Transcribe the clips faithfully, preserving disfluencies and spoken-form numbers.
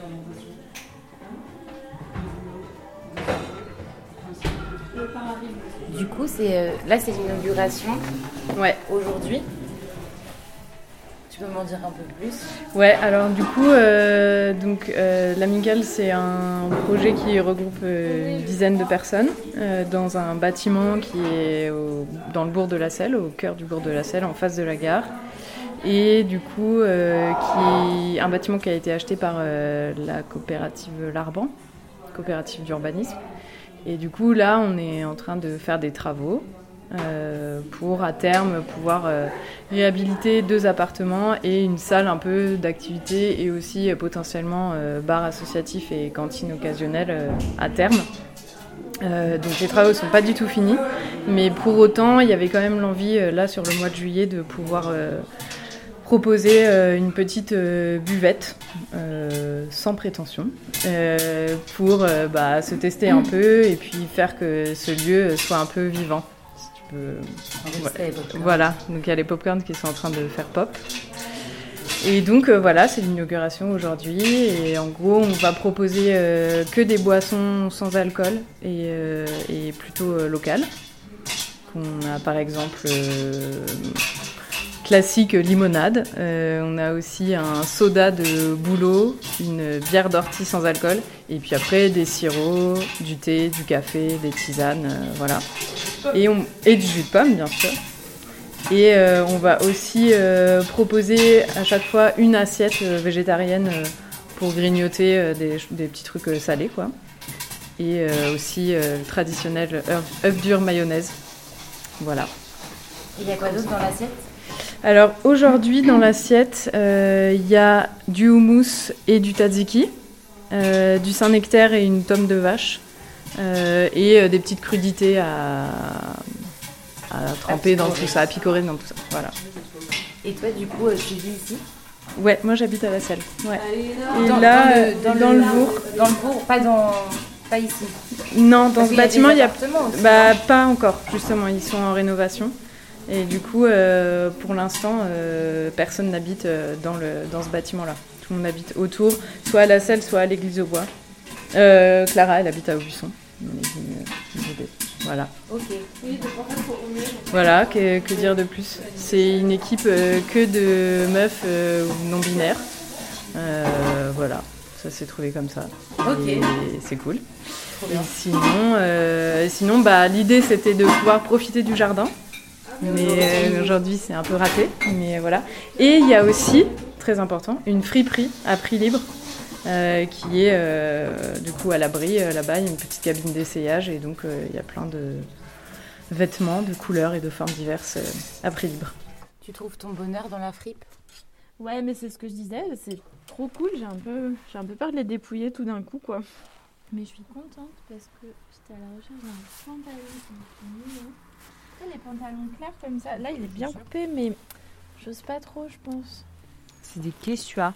Du coup, c'est, euh, là, c'est l'inauguration. Ouais. Aujourd'hui. Tu peux m'en dire un peu plus ? Ouais, alors du coup, euh, donc, euh, l'Amicale, c'est un projet qui regroupe euh, une dizaine de personnes euh, dans un bâtiment qui est au, dans le bourg de la Selle, au cœur du bourg de la Selle, en face de la gare. Et du coup, euh, qui, un bâtiment qui a été acheté par euh, la coopérative L'Arban, coopérative d'urbanisme. Et du coup, là, on est en train de faire des travaux. Euh, pour à terme pouvoir euh, réhabiliter deux appartements et une salle un peu d'activité et aussi euh, potentiellement euh, bar associatif et cantine occasionnelle euh, à terme. Euh, donc les travaux ne sont pas du tout finis, mais pour autant il y avait quand même l'envie euh, là sur le mois de juillet de pouvoir euh, proposer euh, une petite euh, buvette euh, sans prétention euh, pour euh, bah, se tester un peu et puis faire que ce lieu soit un peu vivant. Euh, ouais. Voilà, donc il y a les pop-corns qui sont en train de faire pop. Et donc euh, voilà, c'est l'inauguration aujourd'hui. Et en gros, on va proposer euh, que des boissons sans alcool et, euh, et plutôt euh, locales. On a par exemple euh, classique limonade. Euh, on a aussi un soda de bouleau, une bière d'ortie sans alcool. Et puis après, des sirops, du thé, du café, des tisanes, euh, voilà. Et, on, et du jus de pomme, bien sûr. Et euh, on va aussi euh, proposer à chaque fois une assiette euh, végétarienne euh, pour grignoter euh, des, des petits trucs euh, salés, quoi. Et euh, aussi euh, le traditionnel œuf, œuf dur mayonnaise. Voilà. Il y a quoi d'autre dans l'assiette ? Alors aujourd'hui, dans l'assiette, il euh, y a du houmous et du tzatziki, euh, du Saint-Nectaire et une tome de vache. Euh, et euh, des petites crudités à, à tremper à dans tout ça, à picorer dans tout ça. Voilà. Et toi, du coup, tu vis ici ? Ouais, moi j'habite à la Selle. Ouais. Et dans, là, dans le, dans, dans le, le bourg Dans le bourg, pas, dans, pas ici ? Non, dans Parce ce bâtiment, il y a. Aussi, bah, pas encore, justement, ils sont en rénovation. Et du coup, euh, pour l'instant, euh, personne n'habite dans, le, dans ce bâtiment-là. Tout le monde habite autour, soit à la Selle, soit à l'église au bois. Euh, Clara, elle habite à Aubusson. Voilà. Ok. Voilà, que, que dire de plus ? C'est une équipe euh, que de meufs euh, non-binaires. Euh, voilà, ça s'est trouvé comme ça. Ok. Et c'est cool. Et sinon, euh, sinon bah, l'idée c'était de pouvoir profiter du jardin. Mais euh, aujourd'hui c'est un peu raté. Mais voilà. Et il y a aussi, très important, une friperie à prix libre. Euh, qui est euh, du coup à l'abri, euh, là-bas il y a une petite cabine d'essayage et donc il euh, y a plein de vêtements de couleurs et de formes diverses euh, à prix libre. Tu trouves ton bonheur dans la fripe ? Ouais, mais c'est ce que je disais, c'est trop cool, j'ai un peu, j'ai un peu peur de les dépouiller tout d'un coup, quoi. Mais je suis contente parce que j'étais à la recherche d'un pantalon qui me fait mieux. Tu sais, les pantalons clairs comme ça, là il est bien coupé, mais j'ose pas trop, je pense. C'est des Quechua.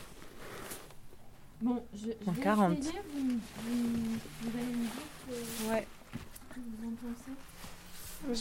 Bon, je, je vais quarante. essayer, vous, vous, vous allez me dire que... Ouais. Vous en pensez ?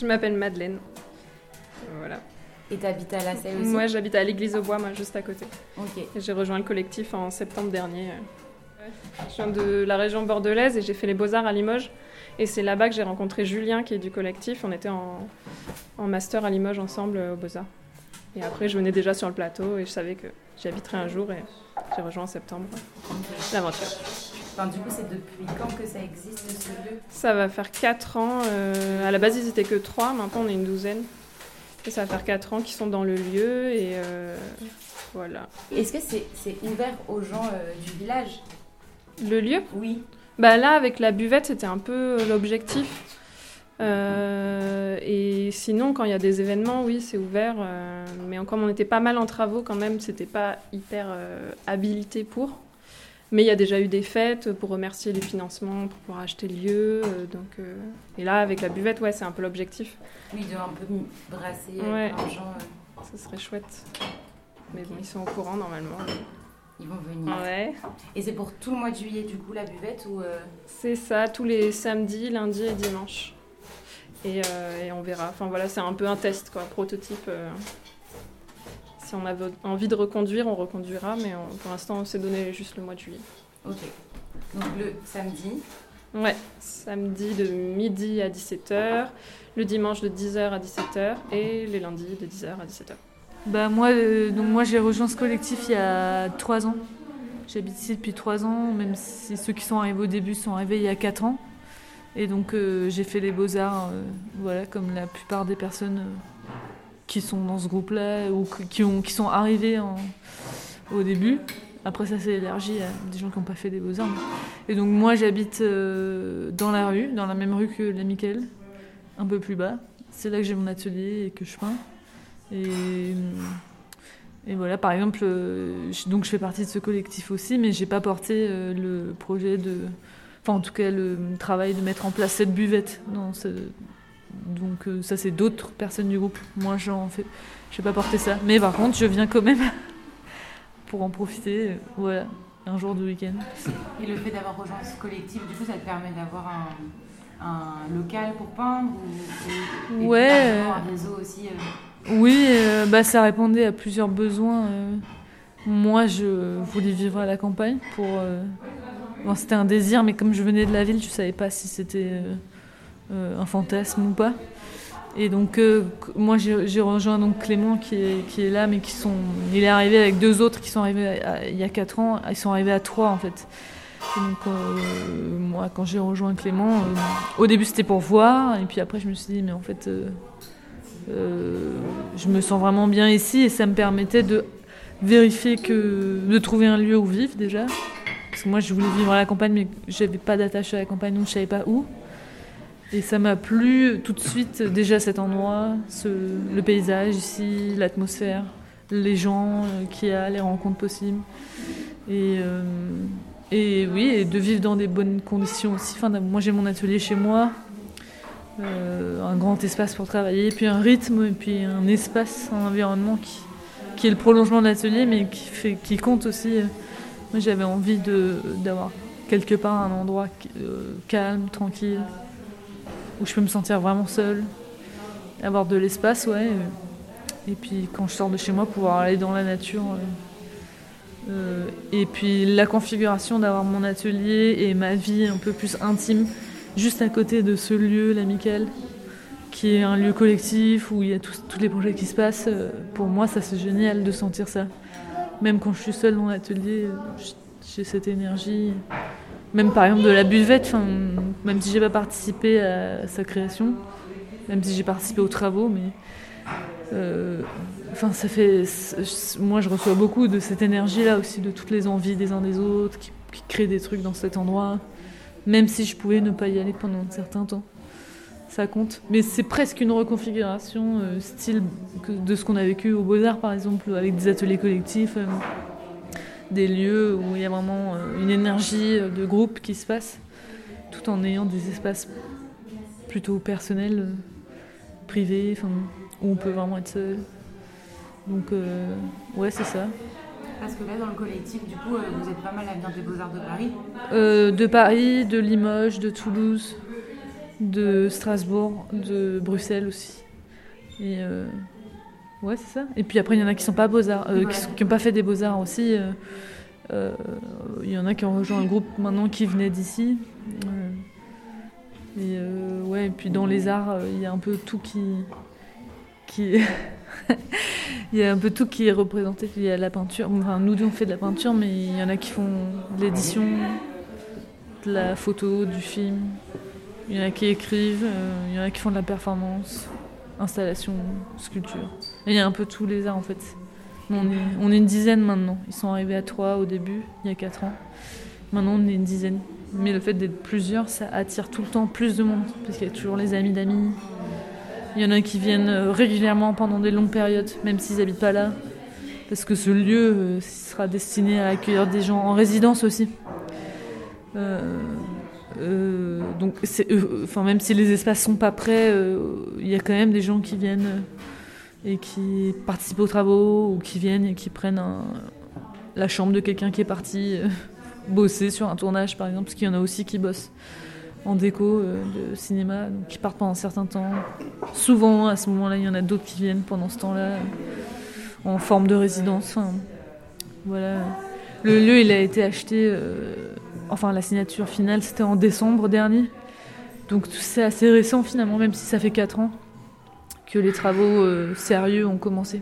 Je m'appelle Madeleine. Voilà. Et t'habites à la Selle aussi ? Moi, j'habite à l'église au bois, moi, juste à côté. Ok. Et j'ai rejoint le collectif en septembre dernier. Je viens de la région bordelaise et j'ai fait les Beaux-Arts à Limoges. Et c'est là-bas que j'ai rencontré Julien, qui est du collectif. On était en, en master à Limoges ensemble aux Beaux-Arts. Et après, je venais déjà sur le plateau et je savais que j'y habiterais un jour. Et j'ai rejoint en septembre l'aventure. Enfin, du coup, c'est depuis quand que ça existe, ce lieu ? Ça va faire quatre ans. Euh, à la base, ils n'étaient que trois. Maintenant, on est une douzaine. Et ça va faire quatre ans qu'ils sont dans le lieu. Et euh, voilà. Est-ce que c'est, c'est ouvert aux gens euh, du village ? Le lieu ? Oui. Bah là, avec la buvette, c'était un peu l'objectif. Euh, et sinon, quand il y a des événements, oui, c'est ouvert. Euh, mais comme on était pas mal en travaux, quand même, c'était pas hyper euh, habilité pour. Mais il y a déjà eu des fêtes pour remercier les financements, pour pouvoir acheter le lieu. Euh, donc, euh, et là, avec la buvette, ouais, c'est un peu l'objectif. Oui, de un peu brasser euh, ouais. plein de gens. Euh... Ça serait chouette. Mais bon, ils sont au courant normalement. Ils vont venir. Ouais. Et c'est pour tout le mois de juillet, du coup, la buvette ou euh... C'est ça, tous les samedis, lundis et dimanches. Et, euh, et on verra. Enfin voilà, c'est un peu un test, quoi, prototype. Euh... Si on avait envie de reconduire, on reconduira, mais on, pour l'instant, on s'est donné juste le mois de juillet. Ok. Donc le samedi. Ouais, samedi de midi à dix-sept heures, le dimanche de dix heures à dix-sept heures et les lundis de dix heures à dix-sept heures. Bah moi, euh, donc moi j'ai rejoint ce collectif il y a trois ans. J'habite ici depuis trois ans, même si ceux qui sont arrivés au début sont arrivés il y a quatre ans. Et donc euh, j'ai fait les beaux-arts, euh, voilà, comme la plupart des personnes euh, qui sont dans ce groupe-là ou qui, ont, qui sont arrivées en, au début. Après ça s'est élargi à des gens qui n'ont pas fait des beaux-arts. Et donc moi j'habite euh, dans la rue, dans la même rue que la Michael, un peu plus bas. C'est là que j'ai mon atelier et que je peins. Et, et voilà, par exemple, euh, je, donc je fais partie de ce collectif aussi, mais j'ai pas porté euh, le projet de, enfin en tout cas le travail de mettre en place cette buvette. Non, ce, donc euh, ça c'est d'autres personnes du groupe. Moi j'en fais, j'ai pas porté ça. Mais par contre, je viens quand même pour en profiter. Euh, voilà, un jour de week-end. Et le fait d'avoir rejoint ce collectif, du coup, ça te permet d'avoir un, un local pour peindre ou, ou ouais. Et un réseau aussi. Euh... Oui, euh, bah, ça répondait à plusieurs besoins. Euh, moi, je voulais vivre à la campagne. Pour, euh, bon, c'était un désir, mais comme je venais de la ville, je ne savais pas si c'était euh, euh, un fantasme ou pas. Et donc, euh, moi, j'ai, j'ai rejoint donc Clément qui est, qui est là, mais qui sont, il est arrivé avec deux autres qui sont arrivés à, à, il y a quatre ans. Ils sont arrivés à trois, en fait. Et donc, euh, moi, quand j'ai rejoint Clément, euh, au début, c'était pour voir. Et puis après, je me suis dit, mais en fait... Euh, Euh, je me sens vraiment bien ici et ça me permettait de vérifier que de trouver un lieu où vivre déjà parce que moi je voulais vivre à la campagne mais j'avais pas d'attache à la campagne donc je savais pas où et ça m'a plu tout de suite déjà cet endroit, ce, le paysage ici, l'atmosphère, les gens euh, qu'il y a, les rencontres possibles et, euh, et oui et de vivre dans des bonnes conditions aussi. Enfin, moi j'ai mon atelier chez moi. Euh, un grand espace pour travailler, puis un rythme, et puis un espace, un environnement qui, qui est le prolongement de l'atelier, mais qui, fait, qui compte aussi. Moi, j'avais envie de, d'avoir quelque part un endroit euh, calme, tranquille, où je peux me sentir vraiment seule, avoir de l'espace, ouais. Et puis, quand je sors de chez moi, pouvoir aller dans la nature. Euh, euh, et puis, la configuration d'avoir mon atelier et ma vie un peu plus intime, juste à côté de ce lieu, la Michael, qui est un lieu collectif où il y a tous, tous les projets qui se passent. Pour moi, ça c'est génial de sentir ça. Même quand je suis seule dans l'atelier, j'ai cette énergie. Même par exemple de la buvette, même si j'ai pas participé à sa création, même si j'ai participé aux travaux, mais euh, enfin ça fait. Moi, je reçois beaucoup de cette énergie-là aussi, de toutes les envies des uns des autres, qui, qui créent des trucs dans cet endroit. Même si je pouvais ne pas y aller pendant un certain temps. Ça compte. Mais c'est presque une reconfiguration euh, style de ce qu'on a vécu au Beaux-Arts, par exemple, avec des ateliers collectifs, euh, des lieux où il y a vraiment euh, une énergie de groupe qui se passe, tout en ayant des espaces plutôt personnels, euh, privés, où on peut vraiment être seul. Donc, euh, ouais, c'est ça. Parce que là, dans le collectif, du coup, euh, vous êtes pas mal à venir des Beaux-Arts de Paris euh, De Paris, de Limoges, de Toulouse, de Strasbourg, de Bruxelles aussi. Et euh, ouais, c'est ça. Et puis après, il y en a qui sont pas Beaux-Arts, euh, ouais. qui n'ont pas fait des Beaux-Arts aussi. Il euh, euh, y en a qui ont rejoint un groupe maintenant qui venait d'ici. Euh, et euh, ouais, et puis dans les arts, il y a un peu tout qui... qui il y a un peu tout qui est représenté. Il y a la peinture, enfin nous deux on fait de la peinture, mais il y en a qui font de l'édition, de la photo, du film. Il y en a qui écrivent, euh, il y en a qui font de la performance, installation, sculpture. Et il y a un peu tous les arts en fait. On est, on est une dizaine maintenant. Ils sont arrivés à trois au début, il y a quatre ans. Maintenant on est une dizaine. Mais le fait d'être plusieurs, ça attire tout le temps plus de monde, parce qu'il y a toujours les amis d'amis. Il y en a qui viennent régulièrement pendant des longues périodes, même s'ils n'habitent pas là. Parce que ce lieu euh, sera destiné à accueillir des gens en résidence aussi. Euh, euh, donc, c'est, euh, enfin, même si les espaces ne sont pas prêts, euh, il y a quand même des gens qui viennent et qui participent aux travaux ou qui viennent et qui prennent un, la chambre de quelqu'un qui est parti euh, bosser sur un tournage, par exemple, parce qu'il y en a aussi qui bossent en déco euh, de cinéma, donc qui partent pendant un certain temps. Souvent, à ce moment-là, il y en a d'autres qui viennent pendant ce temps-là. en forme de résidence. Enfin, voilà. Le lieu, il a été acheté, euh, enfin la signature finale, c'était en décembre dernier. Donc c'est assez récent finalement, même si ça fait quatre ans que les travaux euh, sérieux ont commencé.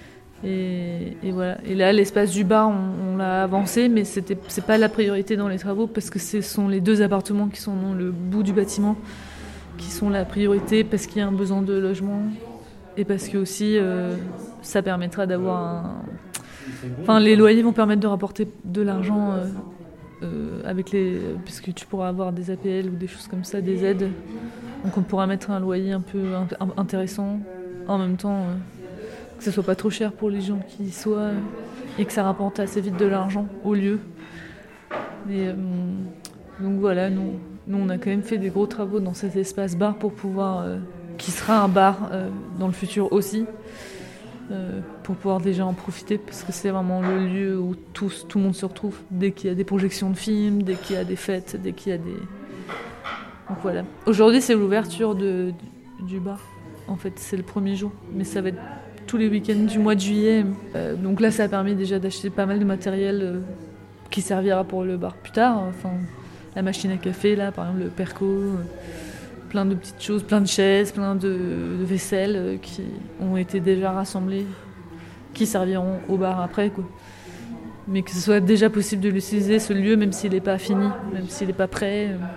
Et, et voilà. Et là, l'espace du bar, on, on l'a avancé, mais c'était, c'est pas la priorité dans les travaux parce que ce sont les deux appartements qui sont dans le bout du bâtiment qui sont la priorité parce qu'il y a un besoin de logement et parce que aussi euh, ça permettra d'avoir un... Enfin, les loyers vont permettre de rapporter de l'argent euh, euh, avec les... parce que tu pourras avoir des A P L ou des choses comme ça, des aides. Donc on pourra mettre un loyer un peu intéressant en même temps... Euh, que ce soit pas trop cher pour les gens qui y soient et que ça rapporte assez vite de l'argent au lieu. Et, euh, donc voilà, nous, nous on a quand même fait des gros travaux dans cet espace bar pour pouvoir, euh, qui sera un bar euh, dans le futur aussi, euh, pour pouvoir déjà en profiter parce que c'est vraiment le lieu où tous, tout le monde se retrouve dès qu'il y a des projections de films, dès qu'il y a des fêtes, dès qu'il y a des... Donc voilà. Aujourd'hui c'est l'ouverture de, du bar. En fait c'est le premier jour, mais ça va être tous les week-ends du mois de juillet. Euh, donc là, ça a permis déjà d'acheter pas mal de matériel euh, qui servira pour le bar plus tard. Enfin, la machine à café, là, par exemple, le perco, euh, plein de petites choses, plein de chaises, plein de, de vaisselle euh, qui ont été déjà rassemblées, qui serviront au bar après, quoi. Mais que ce soit déjà possible de l'utiliser, ce lieu, même s'il n'est pas fini, même s'il n'est pas prêt. Euh,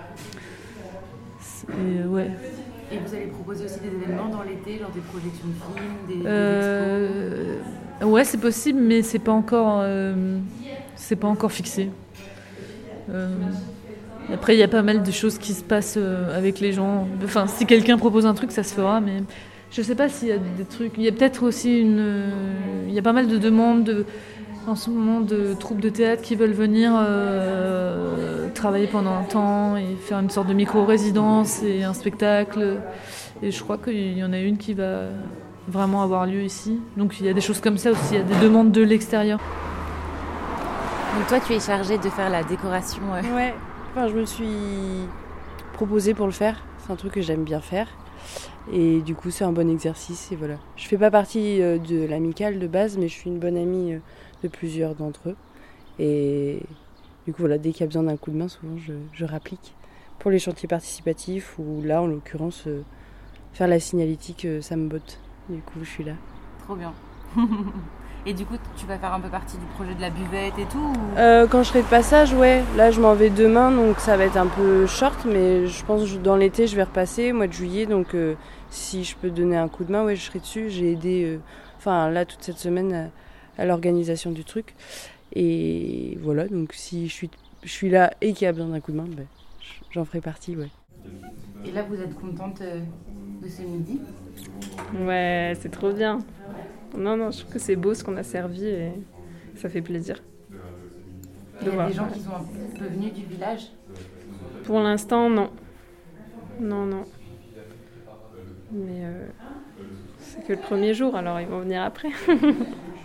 et, euh, ouais. Et vous allez proposer aussi des événements dans l'été, genre des projections de films, des, des euh, expos? Ouais, c'est possible, mais c'est pas encore, euh, c'est pas encore fixé. Euh, après, il y a pas mal de choses qui se passent euh, avec les gens. Enfin, si quelqu'un propose un truc, ça se fera, mais je sais pas s'il y a des trucs. Il y a peut-être aussi une, euh, il y a pas mal de demandes de, en ce moment de troupes de théâtre qui veulent venir euh, travailler pendant un temps et faire une sorte de micro-résidence et un spectacle. Et je crois qu'il y en a une qui va vraiment avoir lieu ici. Donc il y a des choses comme ça aussi, il y a des demandes de l'extérieur. Donc toi, tu es chargée de faire la décoration. Ouais, ouais. Enfin, je me suis proposée pour le faire. C'est un truc que j'aime bien faire. Et du coup, c'est un bon exercice. Et voilà. Je fais pas partie de l'amicale de base, mais je suis une bonne amie de plusieurs d'entre eux. Et du coup, voilà, dès qu'il y a besoin d'un coup de main, souvent, je, je rapplique pour les chantiers participatifs ou là, en l'occurrence, euh, faire la signalétique, euh, ça me botte. Du coup, je suis là. Trop bien. Et du coup, tu vas faire un peu partie du projet de la buvette et tout ou... euh, Quand je serai de passage, ouais. Là, je m'en vais demain, donc ça va être un peu short, mais je pense que dans l'été, je vais repasser, mois de juillet. Donc, euh, si je peux donner un coup de main, ouais, je serai dessus. J'ai aidé, euh, enfin, là, toute cette semaine, à, à l'organisation du truc. Et voilà, donc si je suis, je suis là et qu'il y a besoin d'un coup de main, ben, j'en ferai partie, ouais. Et là, vous êtes contente de ce midi? Ouais, c'est trop bien. Non, non, je trouve que c'est beau ce qu'on a servi et ça fait plaisir. Il y a des gens qui sont un peu venus du village? Pour l'instant, non. Non, non. Mais euh, c'est que le premier jour, alors ils vont venir après.